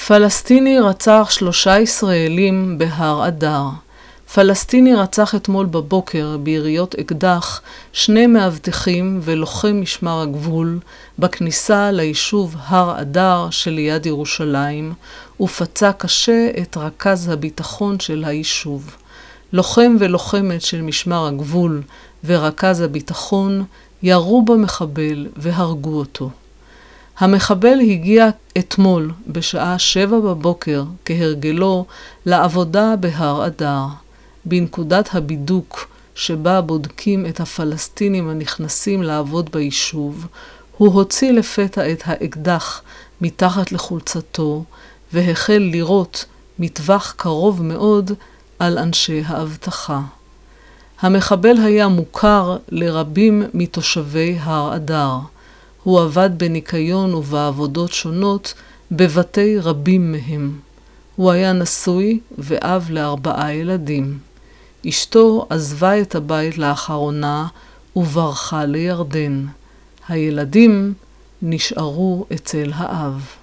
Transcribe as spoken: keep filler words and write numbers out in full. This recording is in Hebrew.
פלסטיני רצח שלושה ישראלים בהר אדר. פלסטיני רצח אתמול בבוקר ביריות אקדח שני מאבטחים ולוחם משמר הגבול בכניסה ליישוב הר אדר שליד ירושלים, ופצע קשה את רכז הביטחון של היישוב. לוחם ולוחמת של משמר הגבול ורכז הביטחון ירו במחבל והרגו אותו. המחבל הגיע אתמול בשעה שבע בבוקר כהרגלו לעבודה בהר אדר. בנקודת הבידוק שבה בודקים את הפלסטינים הנכנסים לעבוד ביישוב, הוא הוציא לפתע את האקדח מתחת לחולצתו והחל לירות מטווח קרוב מאוד על אנשי האבטחה. המחבל היה מוכר לרבים מתושבי הר אדר. הוא עבד בניקיון ובעבודות שונות בבתי רבים מהם. הוא היה נשוי ואב לארבעה ילדים. אשתו עזבה את הבית לאחרונה וברחה לירדן. הילדים נשארו אצל האב.